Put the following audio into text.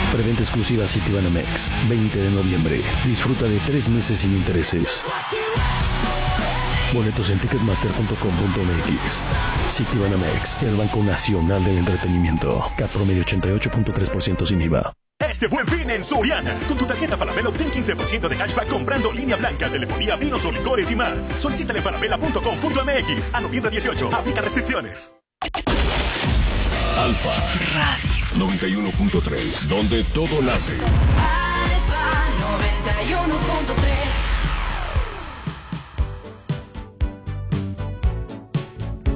Preventa exclusiva Citibanamex, 20 de noviembre. Disfruta de 3 meses sin intereses. Boletos en ticketmaster.com.mx. Citibanamex, el Banco Nacional del Entretenimiento. CAT promedio 88.3% sin IVA. Este Buen Fin en Soriana. Con tu tarjeta Falabella obtén 15% de cashback comprando línea blanca, telefonía, vinos o licores y más. Solicítala en falabella.com.mx. A noviembre 18. Aplica restricciones. Alfa Radio 91.3, donde todo nace. Alfa 91.3.